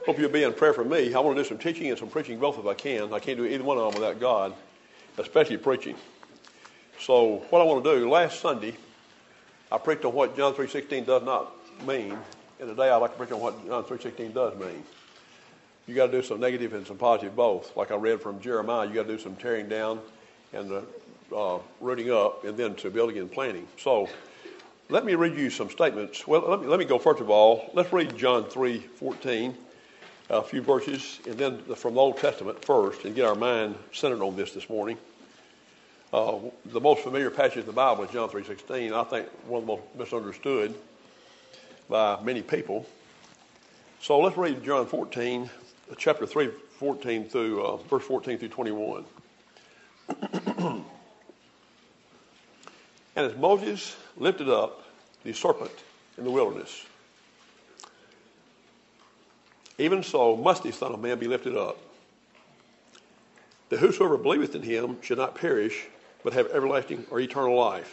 Hope you'll be in prayer for me. I want to do some teaching and some preaching both if I can. I can't do either one of them without God, especially preaching. So what I want to do, last Sunday, I preached on what John 3:16 does not mean, and today I'd like to preach on what John 3:16 does mean. You got to do some negative and some positive both. Like I read from Jeremiah, you got to do some tearing down and rooting up, and then to building and planting. So let me read you some statements. Well, let me go first of all. Let's read John 3:14, a few verses, and then from the Old Testament first, and get our mind centered on this morning. The most familiar passage of the Bible is John 3:16. I think one of the most misunderstood by many people. So let's read John 14, chapter 3, 14 through verse 14 through 21. And as Moses lifted up the serpent in the wilderness, even so must the Son of Man be lifted up, that whosoever believeth in him should not perish, but have everlasting or eternal life.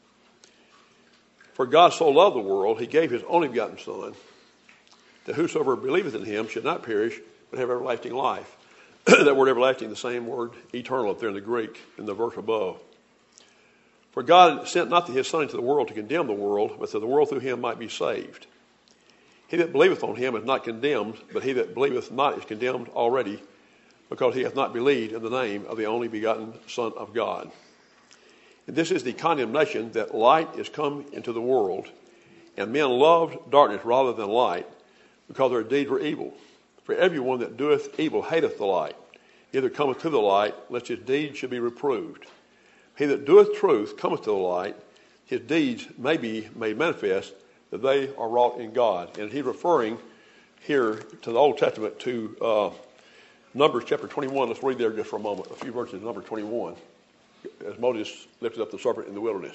For God so loved the world, he gave his only begotten Son, that whosoever believeth in him should not perish, but have everlasting life. That word everlasting, the same word eternal up there in the Greek, in the verse above. For God sent not his Son into the world to condemn the world, but that the world through him might be saved. He that believeth on him is not condemned, but he that believeth not is condemned already, because he hath not believed in the name of the only begotten Son of God. And this is the condemnation, that light is come into the world, and men loved darkness rather than light, because their deeds were evil. For everyone that doeth evil hateth the light, neither cometh to the light, lest his deeds should be reproved. He that doeth truth cometh to the light, his deeds may be made manifest, that they are wrought in God. And he's referring here to the Old Testament, to Numbers chapter 21. Let's read there just for a moment, a few verses in Numbers 21, as Moses lifted up the serpent in the wilderness.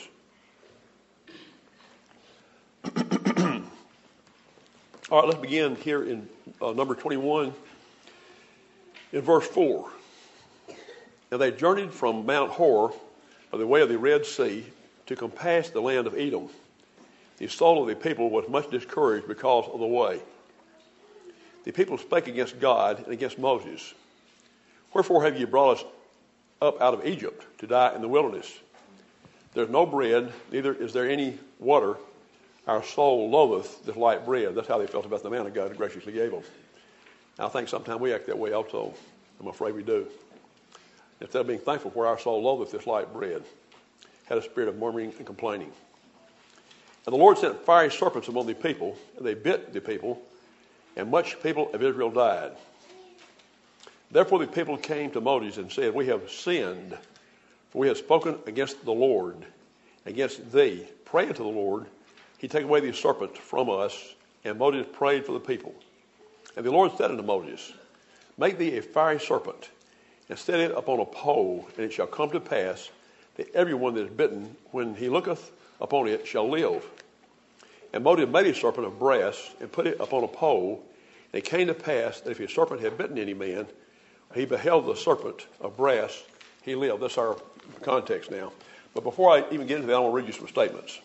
All right, let's begin here in number 21, in verse 4. And they journeyed from Mount Hor by the way of the Red Sea to compass the land of Edom. The soul of the people was much discouraged because of the way. The people spake against God and against Moses. Wherefore have ye brought us up out of Egypt to die in the wilderness? There's no bread, neither is there any water. Our soul loatheth this light bread. That's how they felt about the manna God graciously gave them. And I think sometimes we act that way also. I'm afraid we do. Instead of being thankful for our soul loatheth this light bread, had a spirit of murmuring and complaining. And the Lord sent fiery serpents among the people, and they bit the people, and much people of Israel died. Therefore the people came to Moses and said, We have sinned, for we have spoken against the Lord, against thee. Pray unto the Lord, he take away the serpent from us. And Moses prayed for the people. And the Lord said unto Moses, Make thee a fiery serpent, and set it upon a pole, and it shall come to pass that everyone that is bitten, when he looketh upon it, shall live. And Moses made a serpent of brass, and put it upon a pole. And it came to pass that if a serpent had bitten any man, he beheld the serpent of brass, he lived. That's our context now. But before I even get into that, I want to read you some statements.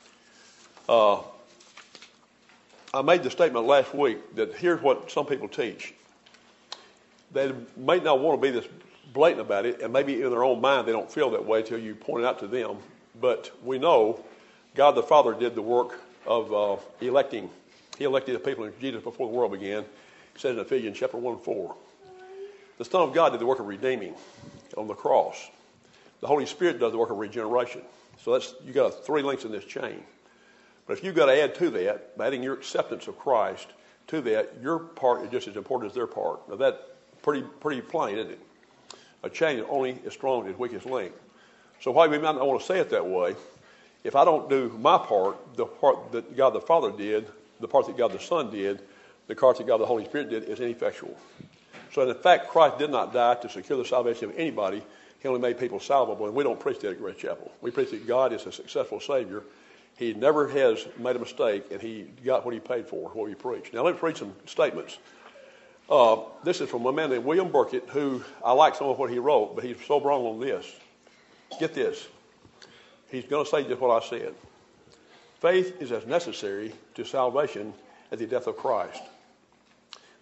I made the statement last week that here's what some people teach. They may not want to be this blatant about it, and maybe in their own mind they don't feel that way until you point it out to them. But we know God the Father did the work of electing. He elected the people in Jesus before the world began. It says in Ephesians chapter 1:4. The Son of God did the work of redeeming on the cross. The Holy Spirit does the work of regeneration. So you got 3 links in this chain. But if you've got to add to that, by adding your acceptance of Christ to that, your part is just as important as their part. Now that's pretty plain, isn't it? A chain is only as strong as its weakest link. So while we might not want to say it that way, if I don't do my part, the part that God the Father did, the part that God the Son did, the part that God the Holy Spirit did, is ineffectual. So in fact, Christ did not die to secure the salvation of anybody. He only made people salvable, and we don't preach that at Grace Chapel. We preach that God is a successful Savior. He never has made a mistake, and he got what he paid for, what we preach. Now, let me read some statements. This is from a man named William Burkitt, who I like some of what he wrote, but he's so wrong on this. Get this. He's going to say just what I said. Faith is as necessary to salvation as the death of Christ.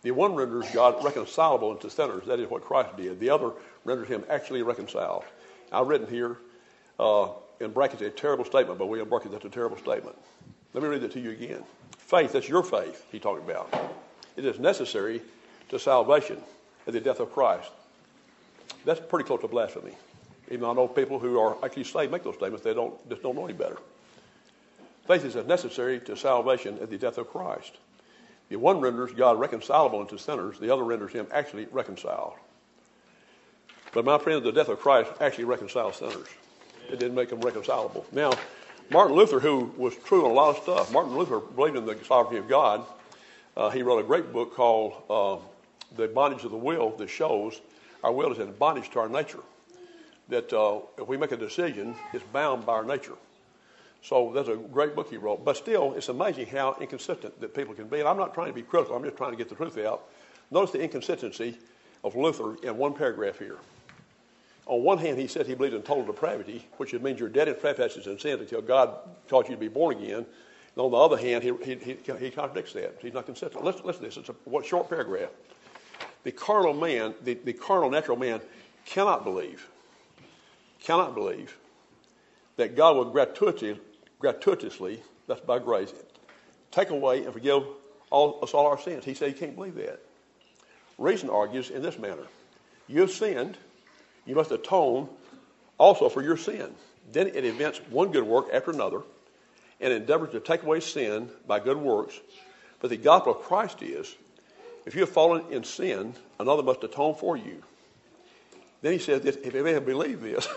The one renders God reconcilable unto sinners. That is what Christ did. The other renders him actually reconciled. I've written here in brackets a terrible statement by William Burke. That's a terrible statement. Let me read it to you again. Faith, that's your faith he talked about. It is necessary to salvation at the death of Christ. That's pretty close to blasphemy. Even though I know people who are actually saved make those statements, they just don't know any better. Faith is necessary to salvation at the death of Christ. The one renders God reconcilable unto sinners, the other renders him actually reconciled. But my friend, the death of Christ actually reconciled sinners. It didn't make them reconcilable. Now, Martin Luther, who was true on a lot of stuff, Martin Luther believed in the sovereignty of God. He wrote a great book called The Bondage of the Will that shows our will is in bondage to our nature. That if we make a decision, it's bound by our nature. So that's a great book he wrote. But still, it's amazing how inconsistent that people can be. And I'm not trying to be critical. I'm just trying to get the truth out. Notice the inconsistency of Luther in one paragraph here. On one hand, he said he believed in total depravity, which means you're dead in trespasses and sins until God calls you to be born again. And on the other hand, he contradicts that. He's not consistent. Listen to this. It's a short paragraph. The carnal man, the carnal natural man cannot believe that God will gratuitously, that's by grace, take away and forgive us all our sins. He said he can't believe that. Reason argues in this manner. You've sinned. You must atone also for your sin. Then it invents one good work after another and endeavors to take away sin by good works. But the gospel of Christ is, if you have fallen in sin, another must atone for you. Then he says, if any man believe this,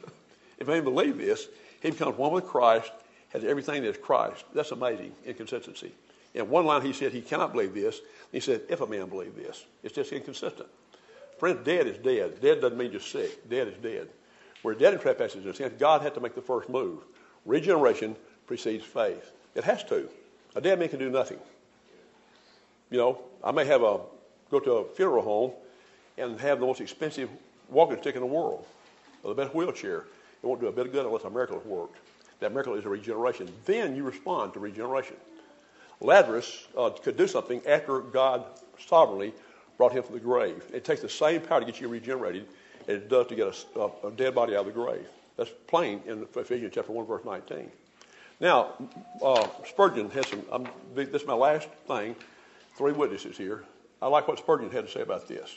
he becomes one with Christ, has everything that is Christ. That's amazing inconsistency. In one line he said he cannot believe this. He said, if a man believe this. It's just inconsistent. Friends, dead is dead. Dead doesn't mean just sick. Dead is dead. We're dead in trespasses and sins. God had to make the first move. Regeneration precedes faith. It has to. A dead man can do nothing. You know, I may go to a funeral home and have the most expensive walking stick in the world, or the best wheelchair. It won't do a bit of good unless a miracle has worked. That miracle is a regeneration. Then you respond to regeneration. Lazarus could do something after God sovereignly brought him from the grave. It takes the same power to get you regenerated as it does to get a dead body out of the grave. That's plain in Ephesians chapter 1, verse 19. Now, Spurgeon has some, this is my last thing, 3 witnesses here. I like what Spurgeon had to say about this.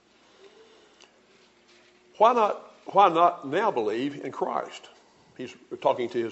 Why not now believe in Christ? He's talking to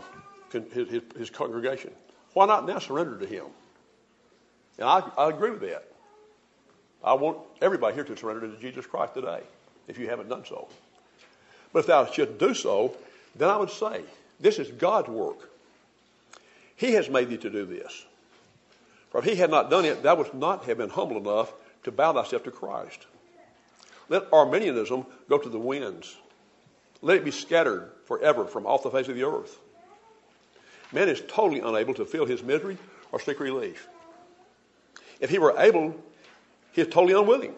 his congregation. Why not now surrender to him? And I agree with that. I want everybody here to surrender to Jesus Christ today, if you haven't done so. But if thou shouldst do so, then I would say, this is God's work. He has made thee to do this. For if he had not done it, thou wouldst not have been humble enough to bow thyself to Christ. Let Arminianism go to the winds. Let it be scattered forever from off the face of the earth. Man is totally unable to feel his misery or seek relief. If he were able, he is totally unwilling.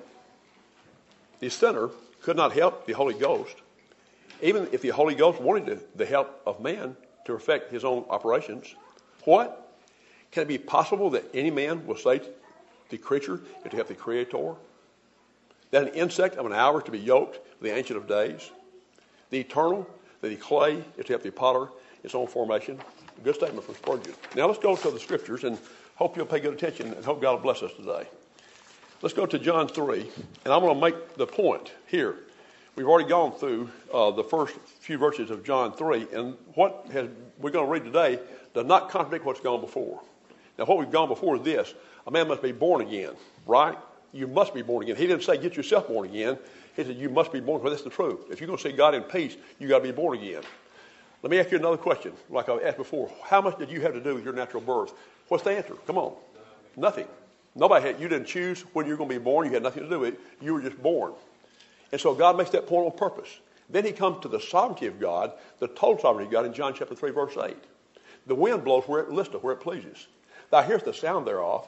The sinner could not help the Holy Ghost. Even if the Holy Ghost wanted the help of man to effect his own operations. What? Can it be possible that any man will say the creature is to help the Creator? That an insect of an hour to be yoked with the Ancient of Days? The eternal, that the clay is to help the potter its own formation? A good statement from Spurgeon. Now let's go to the Scriptures and hope you'll pay good attention and hope God will bless us today. Let's go to John 3, and I'm going to make the point here. We've already gone through the first few verses of John 3, and what we're going to read today does not contradict what's gone before. Now, what we've gone before is this. A man must be born again, right? You must be born again. He didn't say get yourself born again. He said you must be born again. Well, that's the truth. If you're going to see God in peace, you've got to be born again. Let me ask you another question, like I've asked before. How much did you have to do with your natural birth? What's the answer? Come on. Nothing. You didn't choose when you were going to be born. You had nothing to do with it. You were just born. And so God makes that point on purpose. Then he comes to the sovereignty of God, the total sovereignty of God in John chapter 3, verse 8. The wind blows where it listeth, where it pleases. Thou hearest the sound thereof.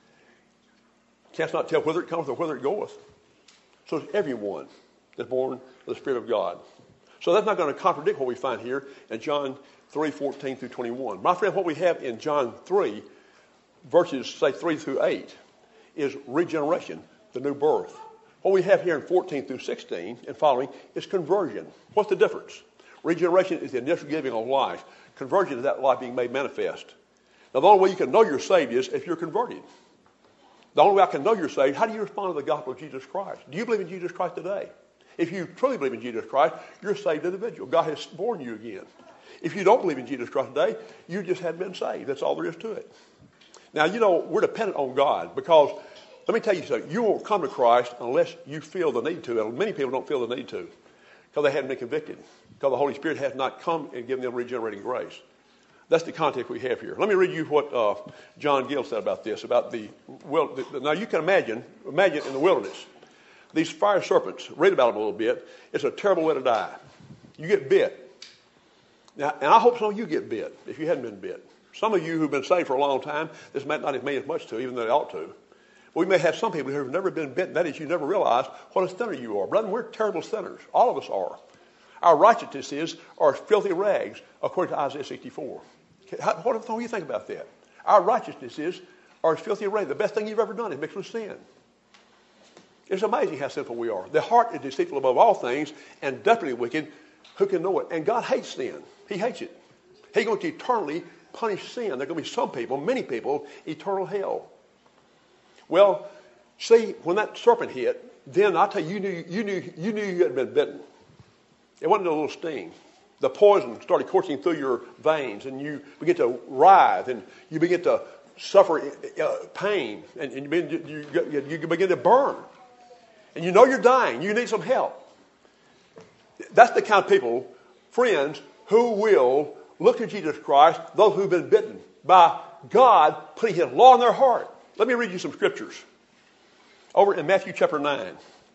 Canst not tell whither it cometh or whither it goeth. So it's everyone that's born of the Spirit of God. So that's not going to contradict what we find here in John 3, 14 through 21. My friend, what we have in John 3, verses, say, 3 through 8, is regeneration, the new birth. What we have here in 14 through 16 and following is conversion. What's the difference? Regeneration is the initial giving of life. Conversion is that life being made manifest. Now, the only way you can know you're saved is if you're converted. The only way I can know you're saved, how do you respond to the gospel of Jesus Christ? Do you believe in Jesus Christ today? If you truly believe in Jesus Christ, you're a saved individual. God has born you again. If you don't believe in Jesus Christ today, you just haven't been saved. That's all there is to it. Now, we're dependent on God because, let me tell you something, you won't come to Christ unless you feel the need to. And many people don't feel the need to because they haven't been convicted, because the Holy Spirit has not come and given them regenerating grace. That's the context we have here. Let me read you what John Gill said about this, about now you can imagine in the wilderness, these fire serpents, read about them a little bit. It's a terrible way to die. You get bit. Now, and I hope some of you get bit if you hadn't been bit. Some of you who've been saved for a long time, this might not have made as much to, even though they ought to. But we may have some people who have never been bitten. That is, you never realize what a sinner you are. Brethren, we're terrible sinners. All of us are. Our righteousnesses are filthy rags, according to Isaiah 64. What do you think about that? Our righteousnesses are as filthy rags. The best thing you've ever done is mixed with sin. It's amazing how sinful we are. The heart is deceitful above all things and desperately wicked. Who can know it? And God hates sin. He hates it. He's going to eternally punish sin. There are going to be some people, many people, eternal hell. Well, see, when that serpent hit, then I tell you, you knew you had been bitten. It wasn't a little sting. The poison started coursing through your veins, and you begin to writhe, and you begin to suffer pain, and you begin to burn. And you know you're dying. You need some help. That's the kind of people, friends, who will look to Jesus Christ, those who've been bitten, by God putting His law in their heart. Let me read you some scriptures. Over in Matthew chapter 9.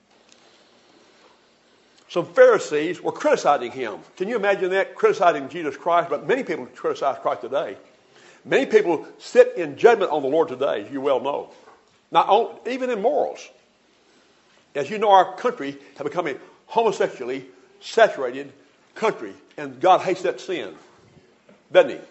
Some Pharisees were criticizing Him. Can you imagine that? Criticizing Jesus Christ. But many people criticize Christ today. Many people sit in judgment on the Lord today, as you well know. Even in morals. As you know, our country has become a homosexually saturated country. And God hates that sin. Doesn't He?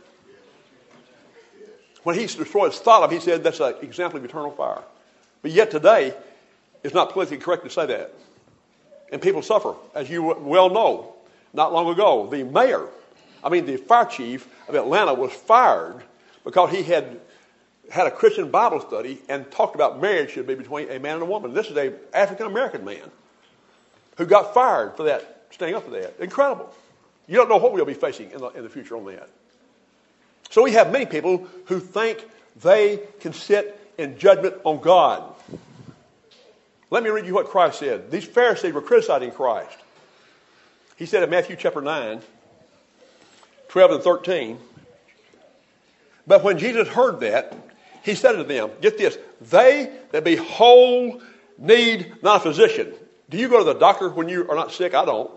When He destroyed Sodom, He said that's an example of eternal fire. But yet today, it's not politically correct to say that. And people suffer, as you well know. Not long ago, the fire chief of Atlanta was fired because he had a Christian Bible study and talked about marriage should be between a man and a woman. This is an African-American man who got fired for that, staying up for that. Incredible. You don't know what we'll be facing in the future on that. So we have many people who think they can sit in judgment on God. Let me read you what Christ said. These Pharisees were criticizing Christ. He said in Matthew chapter 9, 12 and 13, but when Jesus heard that, He said to them, get this, they that be whole need not a physician. Do you go to the doctor when you are not sick? I don't.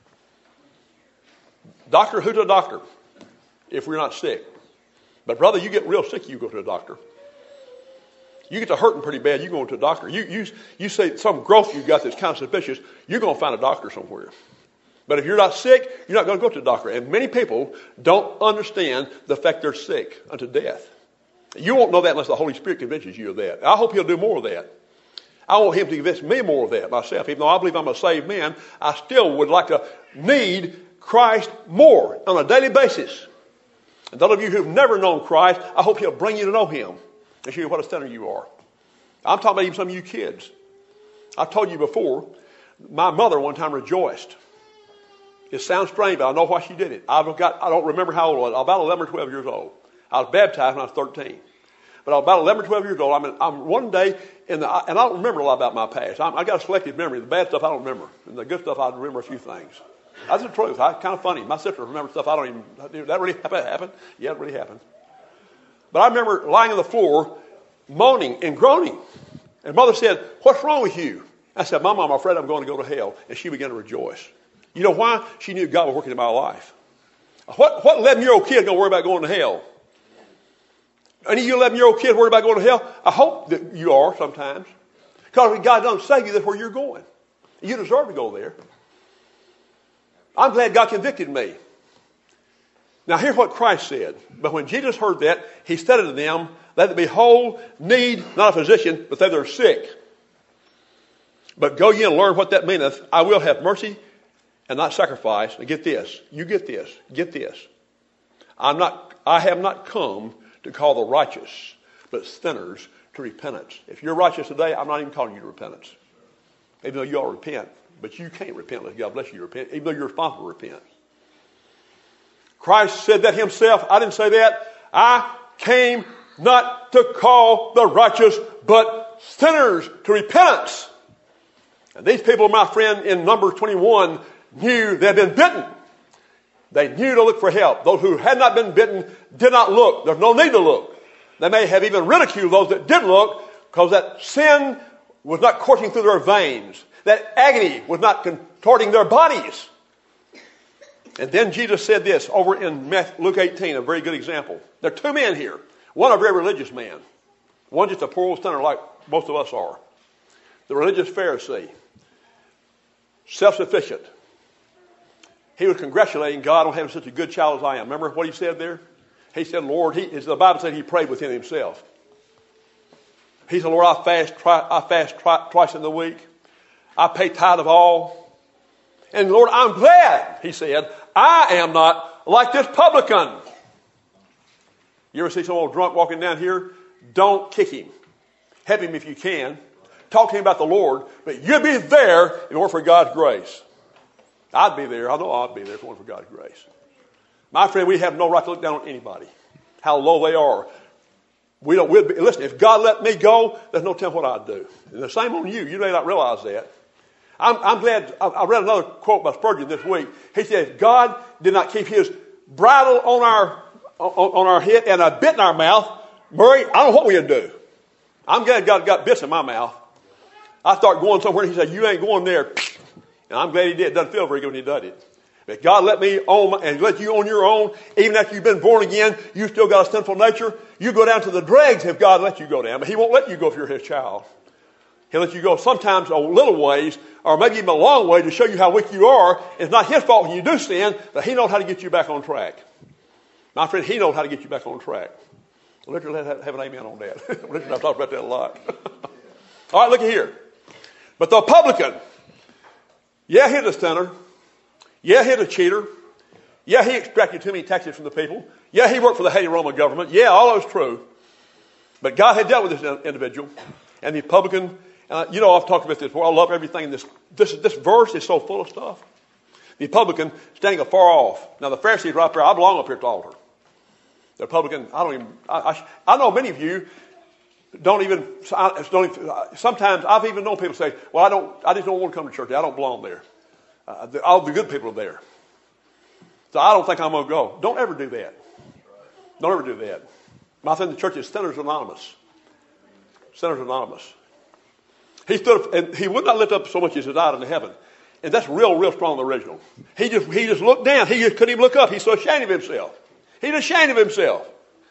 Doctor, who's a doctor if we're not sick? But brother, you get real sick, you go to a doctor. You get to hurting pretty bad, you go to a doctor. You say some growth you got that's kind of suspicious, you're going to find a doctor somewhere. But if you're not sick, you're not going to go to the doctor. And many people don't understand the fact they're sick unto death. You won't know that unless the Holy Spirit convinces you of that. I hope He'll do more of that. I want Him to convince me more of that myself. Even though I believe I'm a saved man, I still would like to need Christ more on a daily basis. And those of you who've never known Christ, I hope He'll bring you to know Him and show you what a sinner you are. I'm talking about even some of you kids. I've told you before, my mother one time rejoiced. It sounds strange, but I know why she did it. I don't remember how old I was. I was about 11 or 12 years old. I was baptized when I was 13. But I was about 11 or 12 years old. I'm one day, and I don't remember a lot about my past. I got a selective memory. The bad stuff I don't remember. And the good stuff I remember a few things. That's the truth. It's kind of funny. My sister remembers stuff I don't even... That really happened? Yeah, it really happened. But I remember lying on the floor, moaning and groaning. And Mother said, what's wrong with you? I said, Mom, I'm afraid I'm going to go to hell. And she began to rejoice. You know why? She knew God was working in my life. What 11-year-old kid going to worry about going to hell? Any of you 11-year-old kids worry about going to hell? I hope that you are sometimes. Because when God doesn't save you, that's where you're going. You deserve to go there. I'm glad God convicted me. Now here's what Christ said. But when Jesus heard that, He said unto them, They that be whole need not a physician, but they that are sick. But go ye and learn what that meaneth. I will have mercy and not sacrifice. And get this. You get this. Get this. I have not come to call the righteous, but sinners to repentance. If you're righteous today, I'm not even calling you to repentance. Even though you all repent. But you can't repent unless God bless you to repent, even though you're responsible to repent. Christ said that himself. I didn't say that. I came not to call the righteous, but sinners to repentance. And these people, my friend, in Numbers 21, knew they had been bitten. They knew to look for help. Those who had not been bitten did not look. There's no need to look. They may have even ridiculed those that did look, because that sin was not coursing through their veins. That agony was not contorting their bodies. And then Jesus said this over in Luke 18, a very good example. There are two men here. One a very religious man. One just a poor old sinner like most of us are. The religious Pharisee. Self-sufficient. He was congratulating God on having such a good child as I am. Remember what he said there? He said, Lord, the Bible said he prayed within himself. He said, Lord, I fast twice in the week. I pay tithe of all. And Lord, I'm glad, he said, I am not like this publican. You ever see some old drunk walking down here? Don't kick him. Help him if you can. Talk to him about the Lord. But you'll be there in order for God's grace. I'd be there. I know I'd be there if it weren't for God's grace. My friend, we have no right to look down on anybody. How low they are. Listen, if God let me go, there's no telling what I'd do. And the same on you. You may not realize that. I'm glad. I read another quote by Spurgeon this week. He said, if God did not keep his bridle on our head and a bit in our mouth, Murray, I don't know what we'd do. I'm glad God got bits in my mouth. I start going somewhere and he said, you ain't going there. And I'm glad he did. It doesn't feel very good when he does it. If God let me own and let you on your own, even after you've been born again, you still got a sinful nature. You go down to the dregs if God let you go down. But he won't let you go if you're his child. He'll let you go sometimes a little ways, or maybe even a long way, to show you how weak you are. It's not his fault when you do sin, but he knows how to get you back on track. My friend, he knows how to get you back on track. Richard, have an amen on that. Richard and I've talked about that a lot. All right, look at here. But the publican, yeah, he's a sinner. Yeah, he's a cheater. Yeah, he extracted too many taxes from the people. Yeah, he worked for the hated Roman government. Yeah, all that's true. But God had dealt with this individual. And the publican, I've talked about this before. I love everything in this. This verse is so full of stuff. The publican standing afar off. Now, the Pharisees right there, I belong up here at the altar. The publican, I know many of you don't even, sometimes I've even known people say, well, I just don't want to come to church. I don't belong there. All the good people are there. So I don't think I'm going to go. Don't ever do that. Don't ever do that. My thing in the church is Sinners Anonymous. Sinners Anonymous. He stood up, and he would not lift up so much as his eye into heaven. And that's real strong in the original. He just looked down. He just couldn't even look up. He's so ashamed of himself. He's ashamed of himself.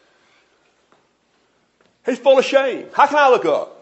He's full of shame. How can I look up?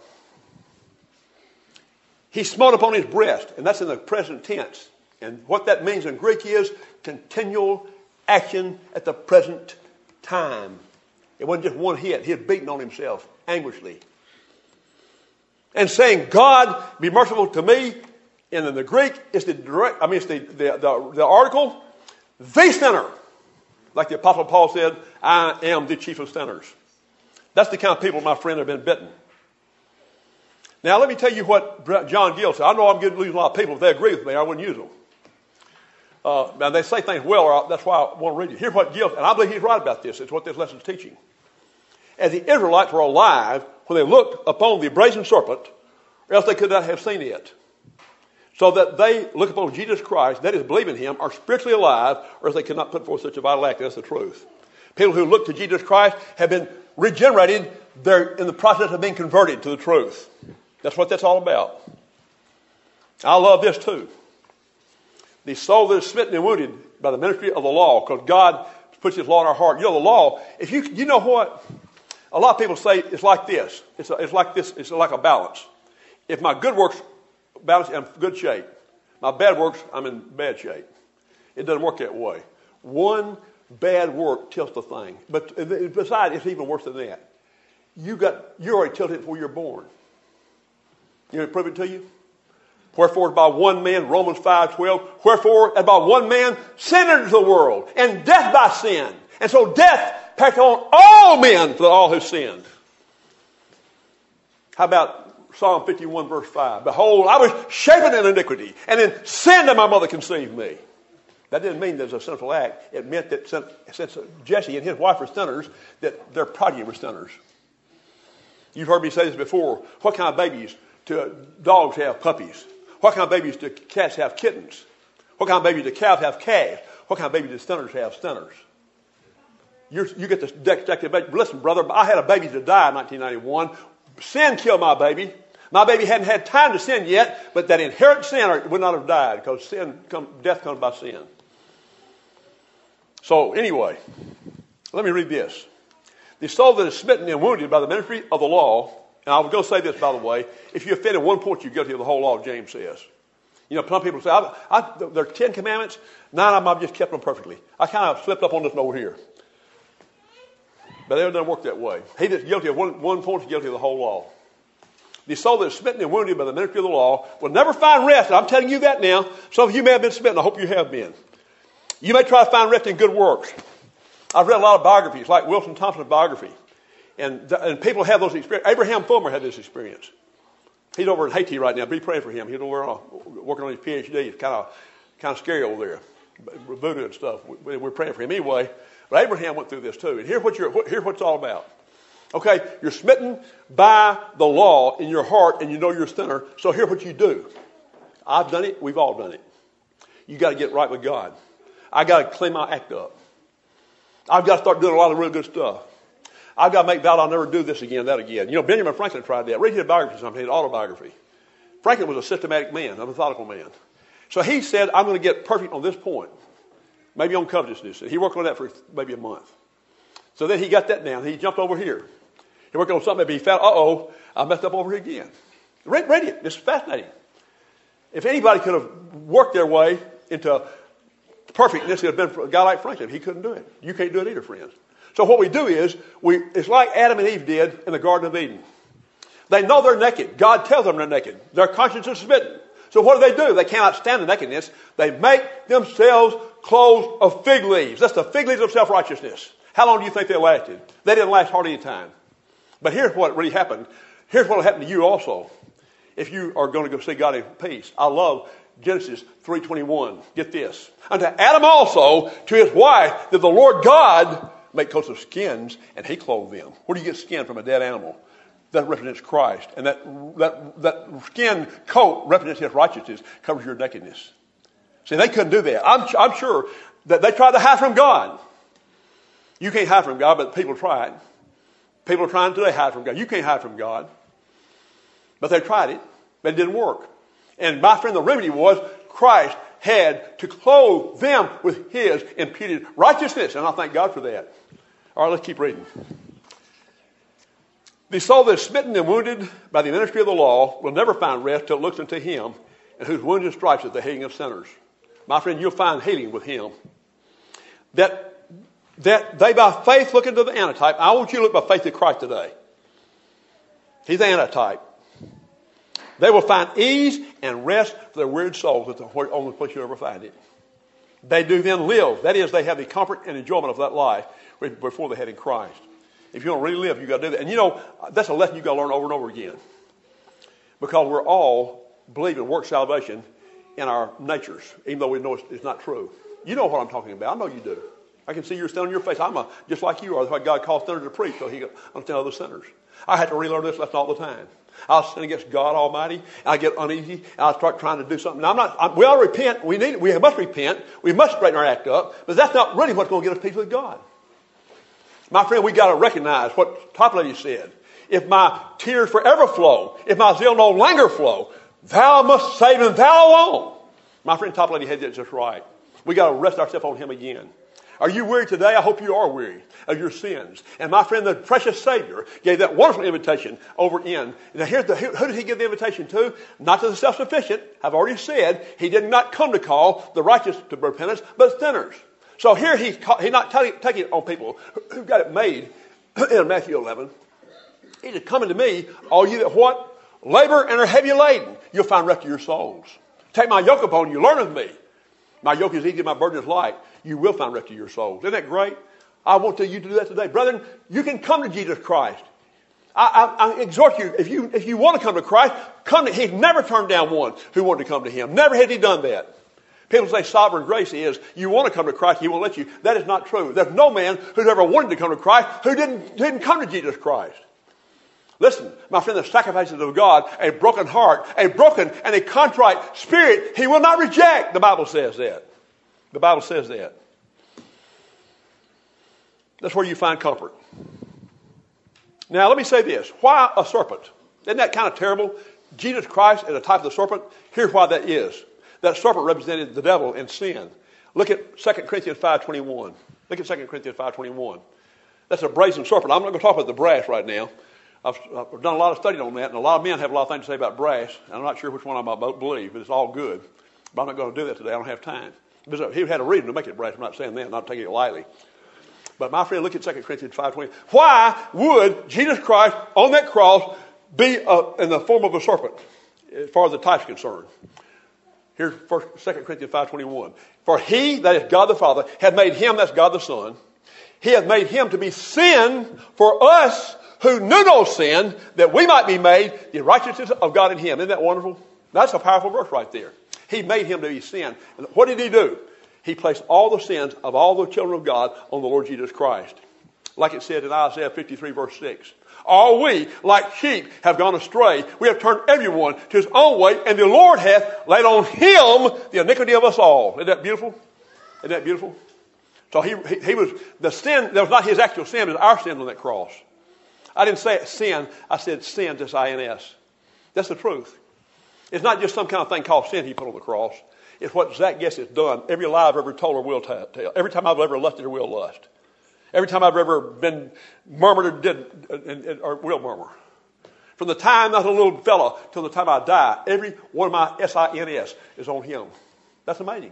He smote upon his breast, and that's in the present tense. And what that means in Greek is continual action at the present time. It wasn't just one hit. He had beaten on himself anguishly. And saying, God, be merciful to me. And in the Greek, it's the article, the sinner. Like the Apostle Paul said, I am the chief of sinners. That's the kind of people, my friend, have been bitten. Now, let me tell you what John Gill said. I know I'm going to lose a lot of people. If they agree with me, I wouldn't use them. Now, they say things well, that's why I want to read you. Here's what Gill, and I believe he's right about this. It's what this lesson's teaching. As the Israelites were alive when they looked upon the brazen serpent, or else they could not have seen it. So that they look upon Jesus Christ, that is, believe in him, are spiritually alive, or else they could not put forth such a vital act. That's the truth. People who look to Jesus Christ have been regenerated. They're in the process of being converted to the truth. That's what that's all about. I love this too. The soul that is smitten and wounded by the ministry of the law, because God puts his law in our heart. You know the law, if you know what? A lot of people say it's like this. It's like this. It's like a balance. If my good works balance, I'm in good shape. My bad works, I'm in bad shape. It doesn't work that way. One bad work tilts the thing. But besides, it's even worse than that. you're already tilted before you're born. You know, to prove it to you? Wherefore, by one man, Romans 5:12, wherefore, as by one man, sin entered the world, and death by sin. And so death packed on all men, for all have sinned. How about Psalm 51, verse 5? Behold, I was shapen in iniquity, and in sin did my mother conceive me. That didn't mean there was a sinful act. It meant that since Jesse and his wife were sinners, that their progeny were sinners. You've heard me say this before. What kind of babies do dogs have? Puppies. What kind of babies do cats have? Kittens. What kind of babies do cows have? Calves. What kind of babies do stunners have? Stunners. You get this decade baby. Listen, brother, I had a baby to die in 1991. Sin killed my baby. My baby hadn't had time to sin yet, but that inherent sin would not have died because death comes by sin. So anyway, let me read this. The soul that is smitten and wounded by the ministry of the law, and I was going to say this, by the way, if you offend in one point, you're guilty of the whole law, James says. You know, some people say, there are 10 commandments, 9 of them I've just kept them perfectly. I kind of slipped up on this one over here. But it doesn't work that way. He that's guilty of one point is guilty of the whole law. The soul that is smitten and wounded by the ministry of the law will never find rest. I'm telling you that now. Some of you may have been smitten. I hope you have been. You may try to find rest in good works. I've read a lot of biographies, like Wilson Thompson's biography. And people have those experiences. Abraham Fulmer had this experience. He's over in Haiti right now. Be praying for him. He's over working on his PhD. It's kind of scary over there. Voodoo and stuff. We're praying for him anyway. But Abraham went through this too. And here's what it's all about. Okay, you're smitten by the law in your heart, and you know you're a sinner. So here's what you do. I've done it. We've all done it. You got to get right with God. I got to clean my act up. I've got to start doing a lot of real good stuff. I've got to make vow I'll never do this again, that again. You know, Benjamin Franklin tried that. Read his biography sometime, his autobiography. Franklin was a systematic man, a methodical man. So he said, I'm going to get perfect on this point. Maybe on covetousness. He worked on that for maybe a month. So then he got that down. He jumped over here. He worked on something, maybe he found, I messed up over here again. Read it. This is fascinating. If anybody could have worked their way into perfectness, it would have been a guy like Franklin. He couldn't do it. You can't do it either, friends. So what we do is, it's like Adam and Eve did in the Garden of Eden. They know they're naked. God tells them they're naked. Their conscience is smitten. So what do? They cannot stand the nakedness. They make themselves clothes of fig leaves. That's the fig leaves of self-righteousness. How long do you think they lasted? They didn't last hardly any time. But here's what really happened. Here's what will happen to you also if you are going to go see God in peace. I love Genesis 3:21. Get this. Unto Adam also, to his wife, did the Lord God make coats of skins, and he clothed them. Where do you get skin from a dead animal? That represents Christ. And that skin coat represents his righteousness, covers your nakedness. See, they couldn't do that. I'm sure that they tried to hide from God. You can't hide from God, but people tried. People are trying to hide from God. You can't hide from God. But they tried it, but it didn't work. And my friend, the remedy was Christ had to clothe them with his imputed righteousness. And I thank God for that. All right, let's keep reading. The soul that is smitten and wounded by the ministry of the law will never find rest till it looks unto him, and whose wounds and stripes is the healing of sinners. My friend, you'll find healing with him. That they by faith look into the antitype. I want you to look by faith to Christ today. He's the antitype. They will find ease and rest for their wearied souls. That's the only place you'll ever find it. They do then live. That is, they have the comfort and enjoyment of that life before they had in Christ. If you don't really live, you've got to do that. And you know, that's a lesson you've got to learn over and over again. Because we're all believing work salvation in our natures, even though we know it's not true. You know what I'm talking about. I know you do. I can see you're still on your face. I'm just like you are. That's why God calls sinners to preach, so he can understand other sinners. I had to relearn this lesson all the time. I'll sin against God Almighty, and I get uneasy, and I start trying to do something. Now, we all repent. We must repent. We must straighten our act up, but that's not really what's going to get us peace with God. My friend, we got to recognize what Toplady said. If my tears forever flow, if my zeal no longer flow, thou must save and thou alone. My friend Toplady had that just right. We got to rest ourselves on him again. Are you weary today? I hope you are weary of your sins. And my friend, the precious Savior, gave that wonderful invitation over in. Now, who did he give the invitation to? Not to the self-sufficient. I've already said he did not come to call the righteous to repentance, but sinners. So here he's not taking it on people who got it made in Matthew 11. He said, come unto me, all you that what? Labor and are heavy laden. You'll find rest to your souls. Take my yoke upon you. Learn of me. My yoke is easy, my burden is light. You will find rest to your souls. Isn't that great? I want you to do that today. Brethren, you can come to Jesus Christ. I exhort you, if you want to come to Christ, come to Him. He's never turned down one who wanted to come to Him. Never has He done that. People say sovereign grace is you want to come to Christ, He won't let you. That is not true. There's no man who's ever wanted to come to Christ who didn't come to Jesus Christ. Listen, my friend, the sacrifices of God, a broken heart, a broken and a contrite spirit, He will not reject. The Bible says that. The Bible says that. That's where you find comfort. Now, let me say this. Why a serpent? Isn't that kind of terrible? Jesus Christ is a type of the serpent. Here's why that is. That serpent represented the devil and sin. Look at 2 Corinthians 5:21. Look at 2 Corinthians 5:21. That's a brazen serpent. I'm not going to talk about the brass right now. I've done a lot of study on that, and a lot of men have a lot of things to say about brass. I'm not sure which one I believe, but it's all good. But I'm not going to do that today. I don't have time. He had a reason to make it brass. I'm not saying that. I'm not taking it lightly. But my friend, look at 2 Corinthians 5:20. Why would Jesus Christ on that cross be in the form of a serpent, as far as the type's concerned? Here's 2 Corinthians 5:21. For He, that is God the Father, had made Him, that's God the Son, He hath made Him to be sin for us who knew no sin, that we might be made the righteousness of God in Him. Isn't that wonderful? That's a powerful verse right there. He made Him to be sin. And what did He do? He placed all the sins of all the children of God on the Lord Jesus Christ. Like it said in Isaiah 53, verse 6. All we, like sheep, have gone astray. We have turned everyone to his own way, and the Lord hath laid on Him the iniquity of us all. Isn't that beautiful? Isn't that beautiful? So he was, the sin, that was not His actual sin, it was our sin on that cross. I didn't say sin, I said sin, just I-N-S. That's the truth. It's not just some kind of thing called sin He put on the cross. It's what Zach Guess has done. Every lie I've ever told or will tell. Every time I've ever lusted or will lust. Every time I've ever been murmured or did or will murmur. From the time I was a little fella till the time I die, every one of my S-I-N-S is on Him. That's amazing.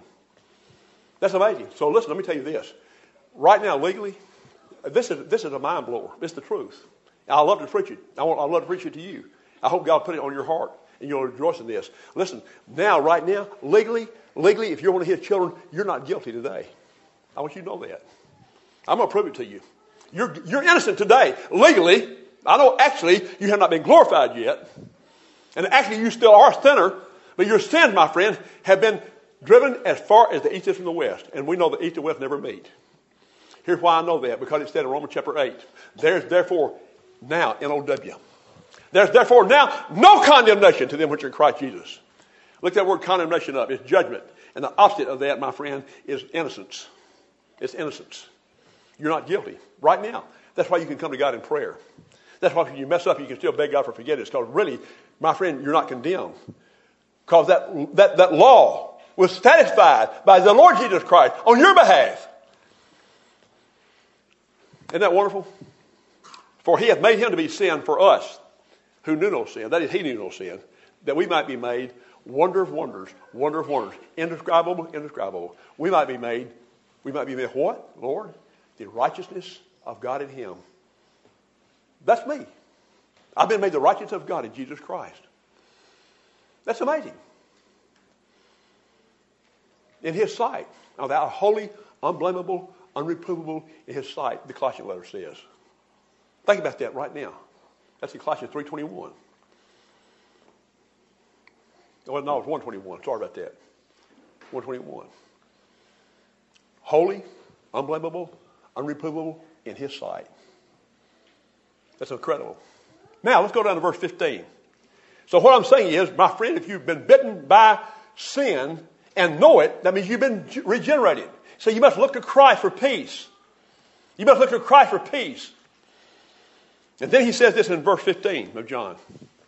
That's amazing. So listen, let me tell you this. Right now, legally, this is a mind blower. It's the truth. I love to preach it. I love to preach it to you. I hope God put it on your heart. And you'll rejoice in this. Listen, right now, legally, if you're one of His children, you're not guilty today. I want you to know that. I'm going to prove it to you. You're innocent today, legally. I know actually you have not been glorified yet. And actually you still are a sinner. But your sins, my friend, have been driven as far as the east is from the west. And we know the east and west never meet. Here's why I know that. Because it said in Romans chapter 8, there's therefore now, N-O-W. There's therefore now no condemnation to them which are in Christ Jesus. Look that word condemnation up. It's judgment. And the opposite of that, my friend, is innocence. It's innocence. You're not guilty right now. That's why you can come to God in prayer. That's why when you mess up, you can still beg God for forgiveness. Because really, my friend, you're not condemned. Because that law was satisfied by the Lord Jesus Christ on your behalf. Isn't that wonderful? For He hath made Him to be sin for us, who knew no sin, that is, He knew no sin, that we might be made wonder of wonders, indescribable. We might be made what, Lord? The righteousness of God in Him. That's me. I've been made the righteousness of God in Jesus Christ. That's amazing. In His sight. Now thou art holy, unblameable, unreprovable in His sight, the Colossians letter says. Think about that right now. That's in Colossians 3:21. Oh, no, it's 1:21. Sorry about that. 1:21. Holy, unblameable, unreprovable in His sight. That's incredible. Now, let's go down to verse 15. So what I'm saying is, my friend, if you've been bitten by sin and know it, that means you've been regenerated. So you must look to Christ for peace. You must look to Christ for peace. And then he says this in verse 15 of John.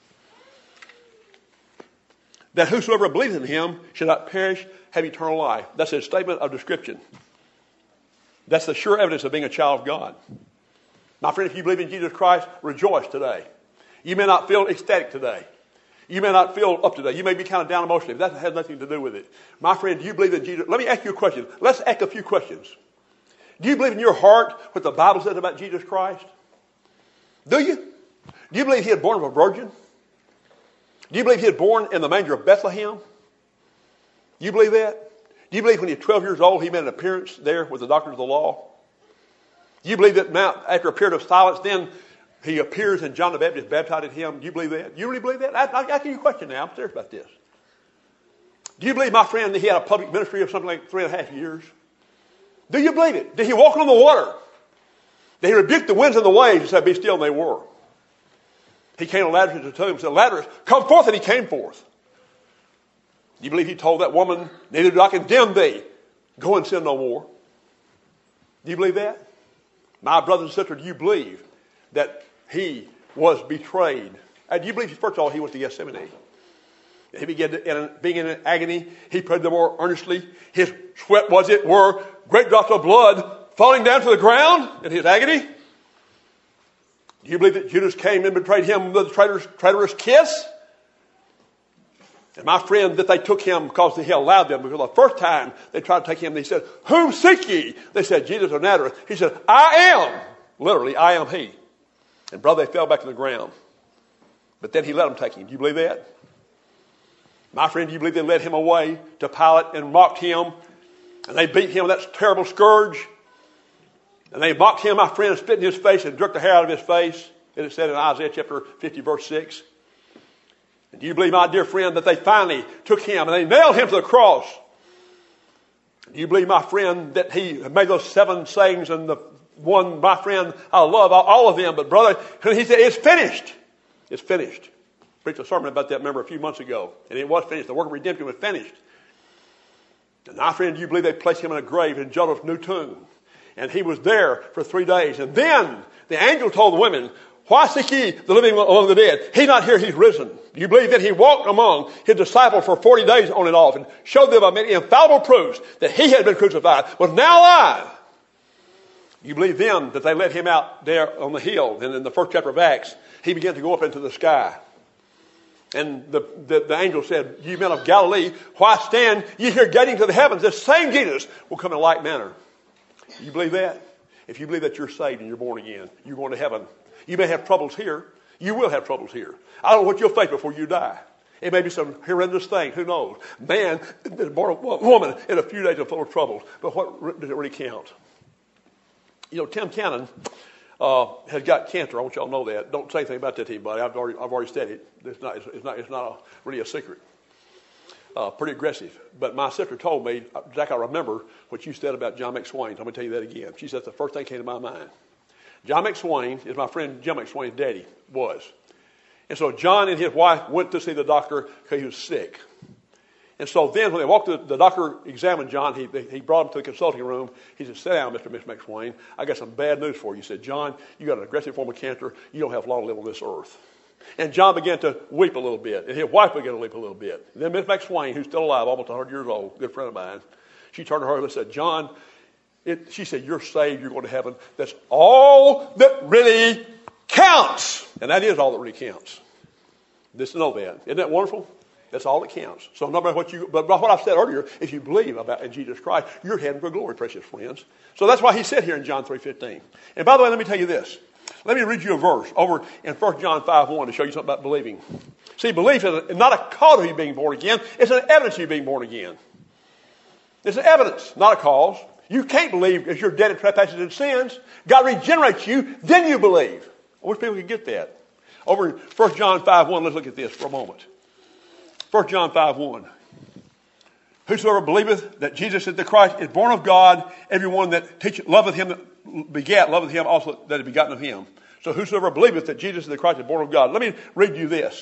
That whosoever believes in Him shall not perish, have eternal life. That's a statement of description. That's the sure evidence of being a child of God. My friend, if you believe in Jesus Christ, rejoice today. You may not feel ecstatic today. You may not feel up today. You may be kind of down emotionally, but that has nothing to do with it. My friend, do you believe in Jesus? Let me ask you a question. Let's ask a few questions. Do you believe in your heart what the Bible says about Jesus Christ? Do you? Do you believe he had born of a virgin? Do you believe he had born in the manger of Bethlehem? Do you believe that? Do you believe when he was 12 years old he made an appearance there with the doctors of the law? Do you believe that now, after a period of silence, then he appears and John the Baptist baptized him? Do you believe that? Do you really believe that? I ask you a question now. I'm serious about this. Do you believe, my friend, that he had a public ministry of something like 3.5 years? Do you believe it? Did he walk on the water? Did he rebuke the winds and the waves and said, be still, and they were? He came to Lazarus to the tomb and said, Lazarus, come forth, and he came forth. Do you believe he told that woman, neither do I condemn thee, go and sin no more? Do you believe that? My brothers and sisters, do you believe that he was betrayed? Do you believe, first of all, he went to Gethsemane? He began being in agony. He prayed the more earnestly. His sweat, was it were, great drops of blood falling down to the ground in his agony. Do you believe that Judas came and betrayed him with a traitorous kiss? And my friend, that they took him because he allowed them. Because the first time they tried to take him, they said, whom seek ye? They said, Jesus of Nazareth. He said, I am. Literally, I am he. And brother, they fell back to the ground. But then he let them take him. Do you believe that? My friend, do you believe they led him away to Pilate and mocked him? And they beat him with that terrible scourge. And they mocked him, my friend, spit in his face and jerked the hair out of his face. It is said in Isaiah chapter 50, verse 6. And do you believe, my dear friend, that they finally took him and they nailed him to the cross? Do you believe, my friend, that he made those 7 sayings, and the one, my friend, I love all of them. But brother, he said, it's finished. It's finished. I preached a sermon about that, remember, a few months ago. And it was finished. The work of redemption was finished. And my friend, do you believe they placed him in a grave in Joseph's new tomb? And he was there for 3 days. And then the angel told the women, why seek ye the living among the dead? He's not here, he's risen. Do you believe that he walked among his disciples for 40 days on and off and showed them by many infallible proofs that he had been crucified, was now alive? You believe then that they let him out there on the hill, and in the first chapter of Acts, he began to go up into the sky. And the angel said, ye men of Galilee, why stand ye here gazing to the heavens? This same Jesus will come in like manner. You believe that? If you believe that you're saved and you're born again, you're going to heaven. You may have troubles here. You will have troubles here. I don't know what you'll face before you die. It may be some horrendous thing. Who knows? Man is born of a woman in a few days of full of troubles. But what does it really count? You know, Tim Cannon has got cancer. I want y'all to know that. Don't say anything about that to anybody. I've already said it. It's not really a secret. Pretty aggressive. But my sister told me, Zach, I remember what you said about John McSwain. I'm going to tell you that again. She said the first thing that came to my mind. John McSwain is my friend Jim McSwain's daddy, was. And so John and his wife went to see the doctor because he was sick. And so then when they walked to the doctor examined John, he brought him to the consulting room. He said, sit down, Mr. McSwain. I got some bad news for you. He said, John, you got an aggressive form of cancer. You don't have long to live on this earth. And John began to weep a little bit. And his wife began to weep a little bit. And then Miss McSwain, who's still alive, almost 100 years old, good friend of mine, she turned to her and said, John, she said, you're saved, you're going to heaven. That's all that really counts. And that is all that really counts. Just to know that. Isn't that wonderful? That's all that counts. So no matter but what I've said earlier, if you believe in Jesus Christ, you're heading for glory, precious friends. So that's why he said here in John 3:15. And by the way, let me tell you this. Let me read you a verse over in 1 John 5:1 to show you something about believing. See, belief is not a cause of you being born again. It's an evidence of you being born again. It's an evidence, not a cause. You can't believe if you're dead in trespasses and sins. God regenerates you, then you believe. I wish people could get that. Over in 1 John 5:1, let's look at this for a moment. 1 John 5:1. Whosoever believeth that Jesus is the Christ is born of God. Everyone that loveth him that begat, loveth him also that is begotten of him. So whosoever believeth that Jesus is the Christ is born of God. Let me read you this.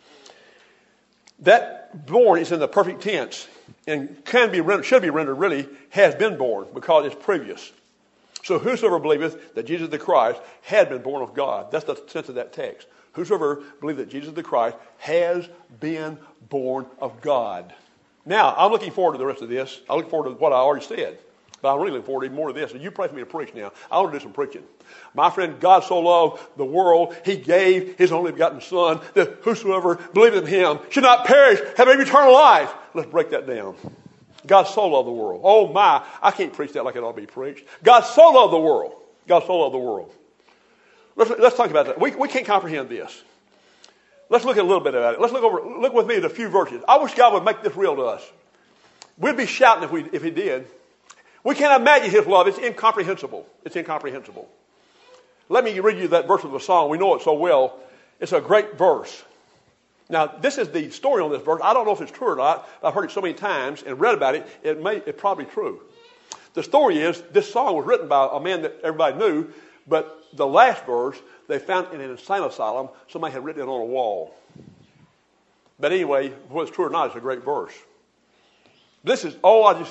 That born is in the perfect tense and should be rendered really, has been born because it's previous. So whosoever believeth that Jesus the Christ had been born of God. That's the sense of that text. Whosoever believeth that Jesus the Christ has been born of God. Now, I'm looking forward to the rest of this. I look forward to what I already said. But I'm really looking forward to even more to this. And you pray for me to preach now. I want to do some preaching. My friend, God so loved the world, he gave his only begotten Son, that whosoever believeth in him should not perish, have eternal life. Let's break that down. God so loved the world. Oh my, I can't preach that like it ought to be preached. God so loved the world. God so loved the world. Let's talk about that. We can't comprehend this. Let's look at a little bit about it. Look with me at a few verses. I wish God would make this real to us. We'd be shouting if he did. We can't imagine his love. It's incomprehensible. It's incomprehensible. Let me read you that verse of the song. We know it so well. It's a great verse. Now, this is the story on this verse. I don't know if it's true or not. I've heard it so many times and read about it. It's probably true. The story is this song was written by a man that everybody knew, but the last verse they found in an insane asylum. Somebody had written it on a wall. But anyway, whether it's true or not, it's a great verse. This is,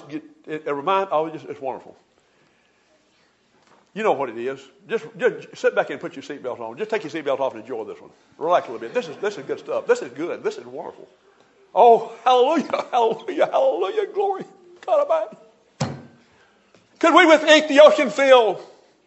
it's wonderful. You know what it is. Just sit back and put your seatbelt on. Just take your seatbelt off and enjoy this one. Relax a little bit. This is good stuff. This is good. This is wonderful. Oh, hallelujah, hallelujah, hallelujah, glory. God Almighty. Could we with ink the ocean fill?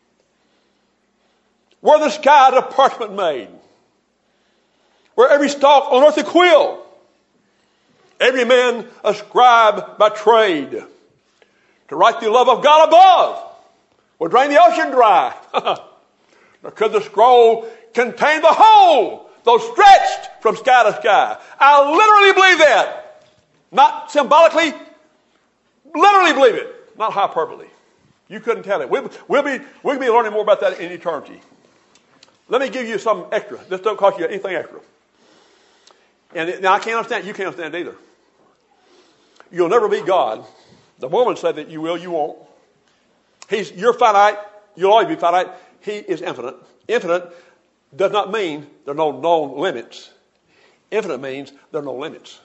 Were the sky a parchment made? Were every stalk on earth a quill? Every man a scribe by trade, to write the love of God above would drain the ocean dry. Nor could the scroll contain the whole, though stretched from sky to sky. I literally believe that. Not symbolically, literally believe it. Not hyperbole. You couldn't tell it. We'll be learning more about that in eternity. Let me give you some extra. This don't cost you anything extra. And now I can't understand. You can't understand it either. You'll never be God. The Mormons say that you will, you won't. You're finite. You'll always be finite. He is infinite. Infinite does not mean there are no known limits. Infinite means there are no limits.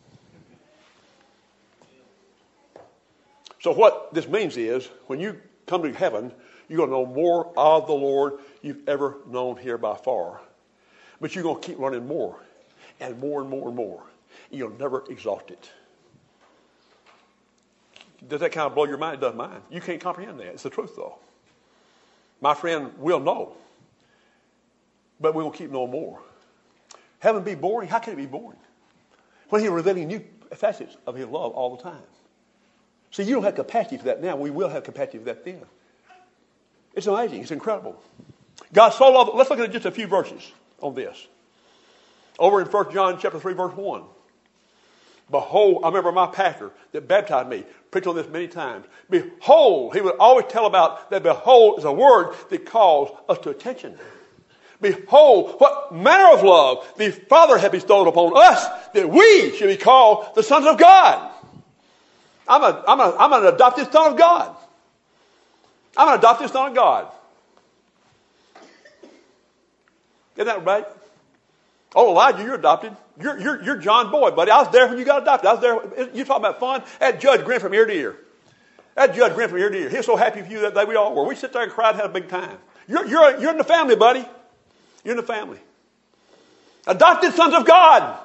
So what this means is, when you come to heaven, you're going to know more of the Lord you've ever known here by far. But you're going to keep learning more and more and more and more. You'll never exhaust it. Does that kind of blow your mind? It doesn't mind. You can't comprehend that. It's the truth, though. My friend will know. But we will keep knowing more. Heaven be boring? How can it be boring? When he's revealing new facets of his love all the time. See, you don't have capacity for that now. We will have capacity for that then. It's amazing. It's incredible. God so loved. Let's look at just a few verses on this. Over in 1 John chapter 3, verse 1. Behold, I remember my pastor that baptized me, preached on this many times. Behold, he would always tell about that behold is a word that calls us to attention. Behold, what manner of love the Father had bestowed upon us that we should be called the sons of God. I'm an adopted son of God. I'm an adopted son of God. Isn't that right? Oh, Elijah, you're adopted. You're John Boyd, buddy. I was there when you got adopted. I was there. You talking about fun? That judge grinned from ear to ear. That judge grinned from ear to ear. He was so happy for you that day. We all were. We sit there and cried and had a big time. You're in the family, buddy. You're in the family. Adopted sons of God.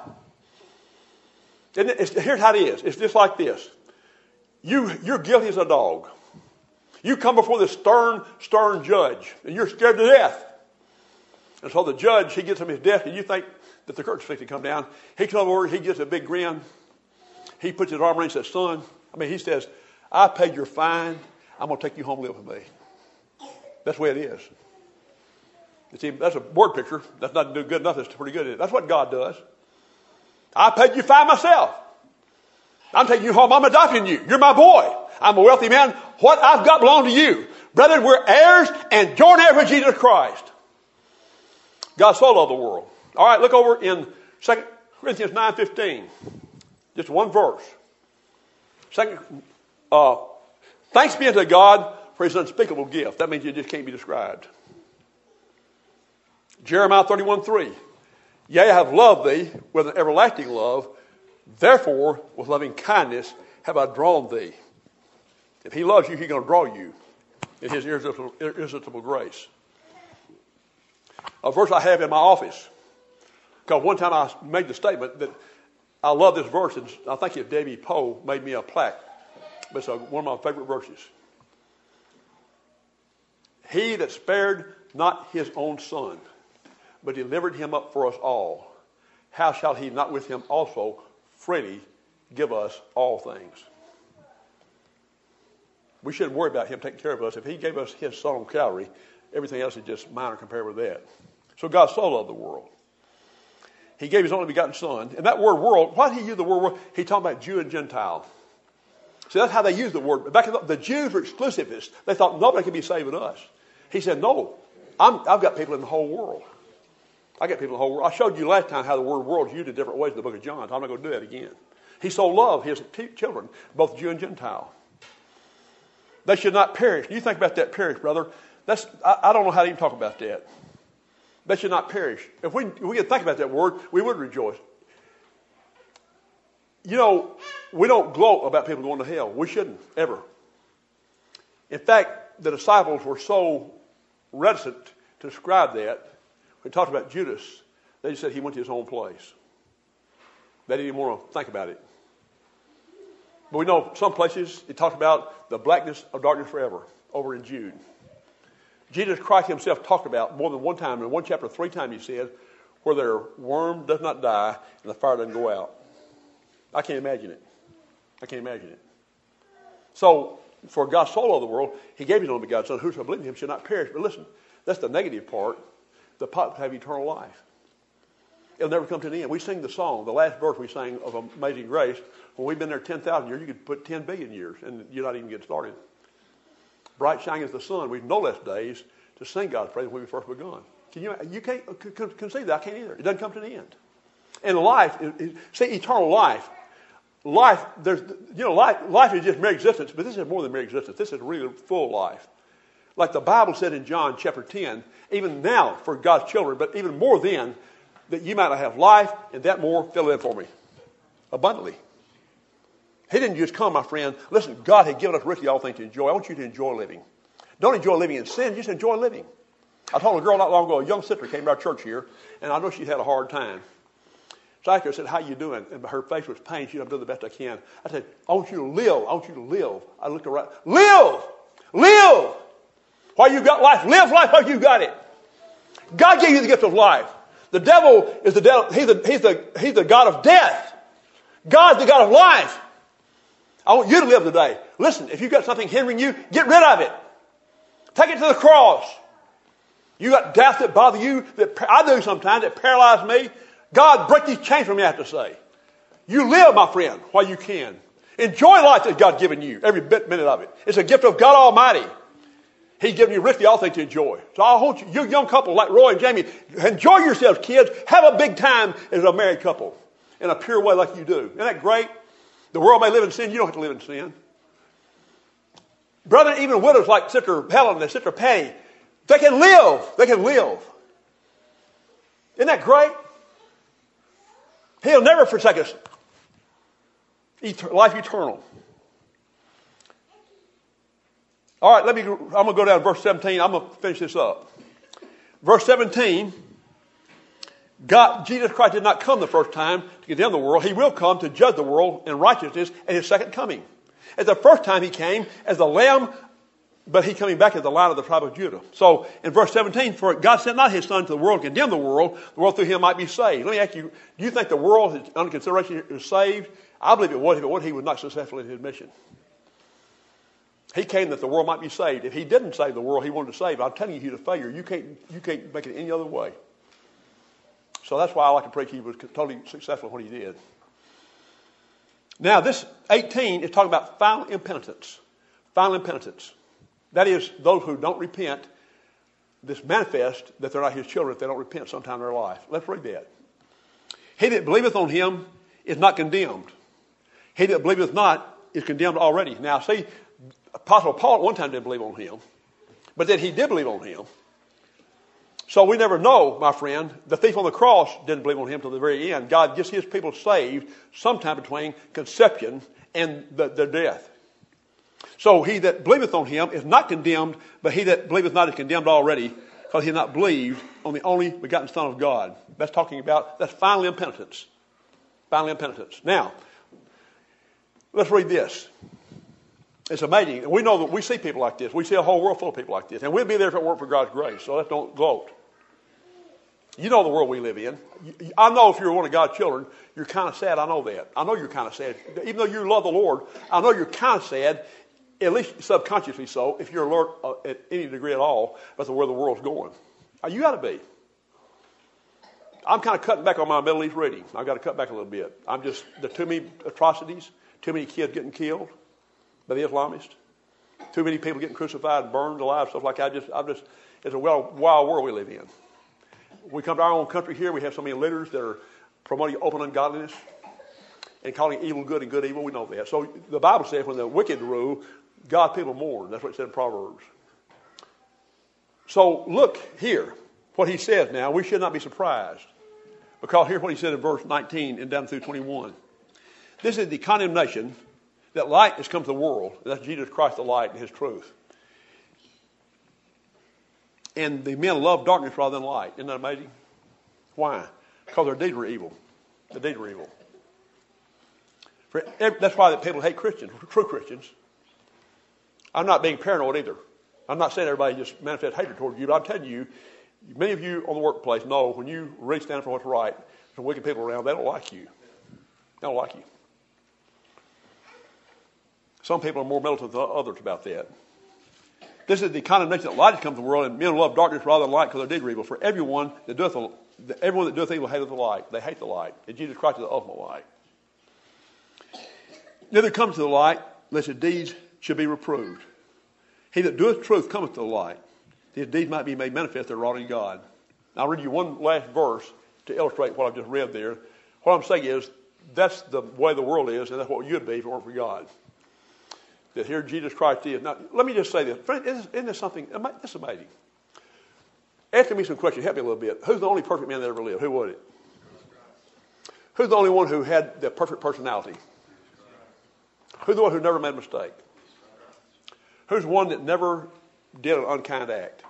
Here's how it is. It's just like this. You're guilty as a dog. You come before this stern judge, and you're scared to death. And so the judge, he gets on his desk, and you think that the curtain's fixing to come down. He comes over, he gets a big grin. He puts his arm around and says, he says, I paid your fine. I'm going to take you home and live with me. That's the way it is. You see, that's a word picture. That's not good enough. It's pretty good. That's what God does. I paid you fine myself. I'm taking you home. I'm adopting you. You're my boy. I'm a wealthy man. What I've got belongs to you. Brethren, we're heirs and joint heirs with Jesus Christ. God so loved the world. All right, look over in 2 Corinthians 9:15. Just one verse. Thanks be unto God for his unspeakable gift. That means it just can't be described. Jeremiah 31:3. Yea, I have loved thee with an everlasting love. Therefore, with loving kindness have I drawn thee. If he loves you, he's going to draw you in his irresistible grace. A verse I have in my office. Because one time I made the statement that I love this verse, and I think if Davy Poe made me a plaque. But it's one of my favorite verses. He that spared not his own son, but delivered him up for us all, how shall he not with him also freely give us all things? We shouldn't worry about him taking care of us. If he gave us his son on Calvary, Everything else is just minor compared with that. So God so loved the world. He gave his only begotten Son. And that word world, why did he use the word world? He talked about Jew and Gentile. See, that's how they used the word. Back in the Jews were exclusivists. They thought nobody could be saving us. He said, no, I've got people in the whole world. I got people in the whole world. I showed you last time how the word world is used in different ways in the book of John. So I'm not going to do that again. He so loved his children, both Jew and Gentile. They should not perish. You think about that perish, brother. I don't know how to even talk about that. They should not perish. If we could think about that word, we would rejoice. You know, we don't gloat about people going to hell. We shouldn't, ever. In fact, the disciples were so reticent to describe that. When we talked about Judas, they just said he went to his own place. They didn't even want to think about it. But we know some places it talks about the blackness of darkness forever, over in Jude. Jesus Christ himself talked about more than one time, in one chapter 3 times he said, where their worm does not die and the fire doesn't go out. I can't imagine it. I can't imagine it. So, for God so loved the world, he gave his only begotten Son, whosoever believes in him shall not perish. But listen, that's the negative part. The pot have eternal life. It'll never come to an end. We sing the song, the last verse we sang of Amazing Grace. When we've been there 10,000 years, you could put 10 billion years, and you're not even getting started. Bright shining as the sun, we've no less days to sing God's praise than when we first begun. You can't conceive that. I can't either. It doesn't come to an end. And life, see, eternal life. Life is just mere existence, but this is more than mere existence. This is really full life. Like the Bible said in John chapter 10, even now for God's children, but even more then, that you might not have life, and that more, fill it in for me, abundantly. He didn't just come, my friend. Listen, God had given us richly all things to enjoy. I want you to enjoy living. Don't enjoy living in sin, just enjoy living. I told a girl not long ago, a young sister came to our church here, and I know she had a hard time. So I said, how you doing? And her face was pain. She said, I'm doing the best I can. I said, I want you to live. I want you to live. I looked around. Live! Live! While you got life, live life while you got it. God gave you the gift of life. The devil is the devil. He's the God of death. God's the God of life. I want you to live today. Listen, if you've got something hindering you, get rid of it. Take it to the cross. You got doubts that bother you, that I do sometimes, that paralyze me. God, break these chains from me, I have to say. You live, my friend, while you can. Enjoy life that God's given you, every minute of it. It's a gift of God Almighty. He's given you richly all things to enjoy. So I hope you young couple like Roy and Jamie, enjoy yourselves, kids. Have a big time as a married couple in a pure way like you do. Isn't that great? The world may live in sin. You don't have to live in sin. Brother, even widows like Sister Helen and Sister Patty, they can live. They can live. Isn't that great? He'll never forsake us. Life eternal. All right, I'm going to go down to verse 17. I'm going to finish this up. Verse 17, Jesus Christ did not come the first time to condemn the world. He will come to judge the world in righteousness at his second coming. At the first time he came as the Lamb, but he coming back as the Lion of the tribe of Judah. So in verse 17, for God sent not his Son to the world to condemn the world through him might be saved. Let me ask you, do you think the world under consideration is saved? I believe it would. If it would, he was not successful in his mission. He came that the world might be saved. If he didn't save the world he wanted to save, I'm telling you, he's a failure. You can't make it any other way. So that's why I like to preach he was totally successful in what he did. Now, this 18 is talking about final impenitence. Final impenitence. That is, those who don't repent, this manifest that they're not his children if they don't repent sometime in their life. Let's read that. He that believeth on him is not condemned. He that believeth not is condemned already. Now, see, Apostle Paul at one time didn't believe on him, but then he did believe on him. So we never know, my friend. The thief on the cross didn't believe on him till the very end. God gets his people saved sometime between conception and their death. So he that believeth on him is not condemned, but he that believeth not is condemned already, because he has not believed on the only begotten Son of God. That's final impenitence. Final impenitence. Now, let's read this. It's amazing. We know that we see people like this. We see a whole world full of people like this. And we'll be there if it weren't for God's grace. So let's don't gloat. You know the world we live in. I know if you're one of God's children, you're kind of sad. I know that. I know you're kind of sad. Even though you love the Lord, I know you're kind of sad at least subconsciously so, if you're alert at any degree at all as to where the world's going. You got to be. I'm kind of cutting back on my Middle East reading. I've got to cut back a little bit. There's too many atrocities, too many kids getting killed by the Islamists, too many people getting crucified and burned alive, stuff like that. It's a wild world we live in. We come to our own country here, we have so many leaders that are promoting open ungodliness and calling evil good and good evil. We know that. So the Bible says when the wicked rule, God's people mourn. That's what it said in Proverbs. So look here, what he says now. We should not be surprised. Because here's what he said in verse 19 and down through 21. This is the condemnation that light has come to the world. And that's Jesus Christ, the light, and his truth. And the men love darkness rather than light. Isn't that amazing? Why? Because their deeds were evil. The deeds were evil. That's why that people hate Christians, true Christians. I'm not being paranoid either. I'm not saying everybody just manifests hatred toward you, but I'm telling you, many of you on the workplace know when you really stand for what's right, there's some wicked people around, they don't like you. They don't like you. Some people are more militant than others about that. This is the condemnation that light has come to the world, and men love darkness rather than light because they did evil. For everyone that doeth evil hateth the light. They hate the light. And Jesus Christ is the ultimate light. Neither comes to the light, lest his deeds should be reproved. He that doeth truth cometh to the light, his deeds might be made manifest that are wrought in God. Now I'll read you one last verse to illustrate what I've just read there. What I'm saying is, that's the way the world is, and that's what you'd be if it weren't for God. That here Jesus Christ is. Now, let me just say this. Friend, isn't this something, this is amazing. Asking me some questions, help me a little bit. Who's the only perfect man that ever lived? Who was it? Who's the only one who had the perfect personality? Who's the one who never made a mistake? Who's one that never did an unkind act?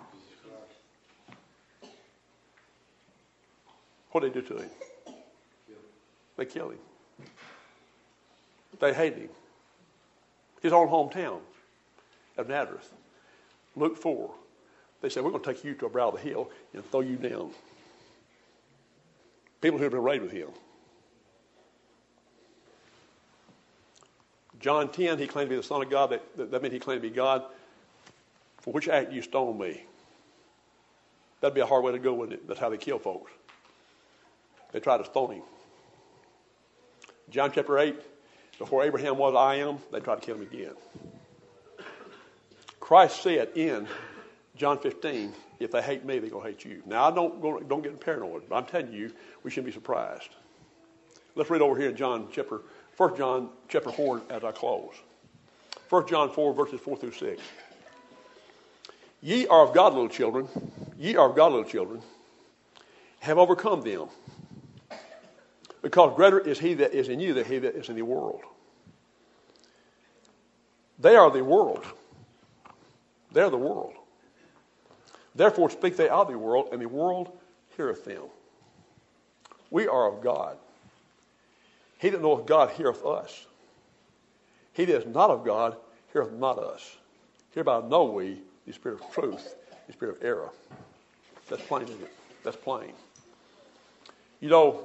What did they do to him? They killed him. They hated him. His own hometown of Nazareth. Luke 4. They said, we're going to take you to a brow of the hill and throw you down. People who have been raised with him. John 10, he claimed to be the Son of God. That meant he claimed to be God. For which act you stone me? That'd be a hard way to go, wouldn't it? That's how they kill folks. They tried to stone him. John chapter 8, before Abraham was, I am, they tried to kill him again. Christ said in John 15, if they hate me, they're going to hate you. Now, don't get paranoid, but I'm telling you, we shouldn't be surprised. Let's read over here in 1 John chapter 4 as I close. 1 John 4, verses 4 through 6. Ye are of God, little children. Ye are of God, little children. Have overcome them. Because greater is he that is in you than he that is in the world. They are the world. They are the world. Therefore speak they of the world, and the world heareth them. We are of God. He that knoweth God heareth us. He that is not of God heareth not us. Hereby know we the spirit of truth, the spirit of error. That's plain, isn't it? That's plain. You know,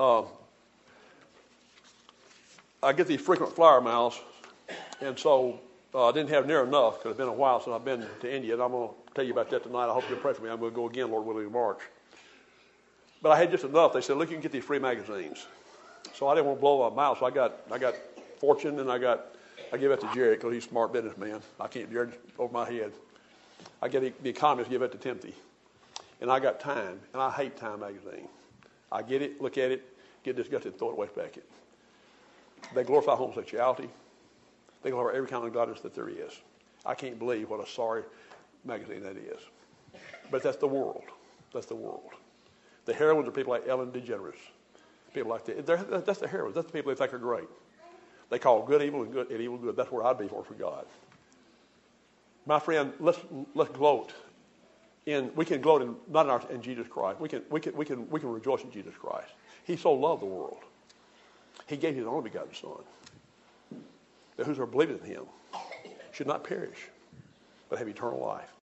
I get these frequent flyer miles, and so I didn't have near enough because it's been a while since I've been to India, and I'm going to tell you about that tonight. I hope you'll pray for me. I'm going to go again, Lord willing, in March. But I had just enough. They said, look, you can get these free magazines. So I didn't want to blow my mouth, so I got Fortune, and I give it to Jerry because he's a smart businessman. I can't, Jerry, over my head. I get the Economist, give it to Timothy. And I got Time, and I hate Time magazine. I get it, look at it, get disgusted, and throw it away back it. They glorify homosexuality. They glorify every kind of godliness that there is. I can't believe what a sorry magazine that is. But that's the world. That's the world. The heroines are people like Ellen DeGeneres. People like that. That's the heroines. That's the people they think are great. They call good evil and good and evil good. That's where I'd be for God. My friend, let's gloat. We can gloat in Jesus Christ. We can rejoice in Jesus Christ. He so loved the world. He gave his only begotten Son. That whosoever believeth in him should not perish, but have eternal life.